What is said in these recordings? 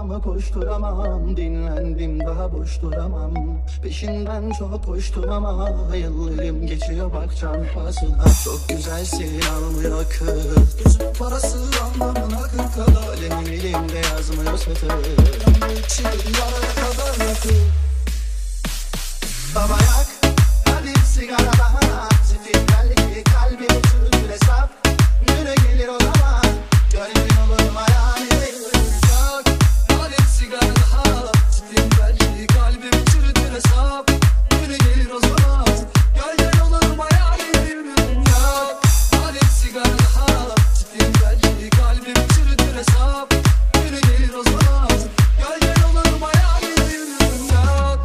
Ardımı koşturamam, dinlendim daha boş duramam. Peşinden çok koştum ama yıllarım geçiyor bak çarpmasına. Çok güzelsin almıyor kız, gözün parası anlamına 40 kadar. Alemin elimde yazmıyor satır, içim yaraya kadar yakın. Baba yak, hadi sigara daha. Zifir belki kalbimi çürütür hesap. Güne gelir o zaman, gönlün olur hayali. Yak, hadi sigara daha. Zifir belki kalbimi çürütür hesap. Güne gelir o zaman, gönlün olur hayali. Yak, hadi sigara daha. Zifir belki kalbimi çürütür hesap. Güne gelir o zaman, gönlün olur hayali. Yak.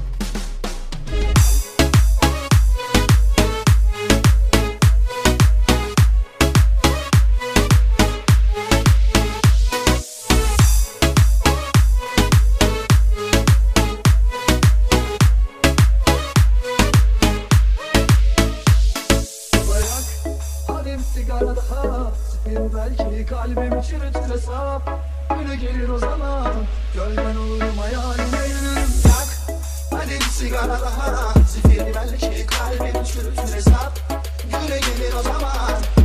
Hadi sigara daha. Zifir belki kalbimi çürütür hesap. Güne gelir o zaman, gölgen olurum hayaline yürürüm. Yak, hadi sigara daha. Zifir belki kalbimi çürütür hesap. Güne gelir o zaman,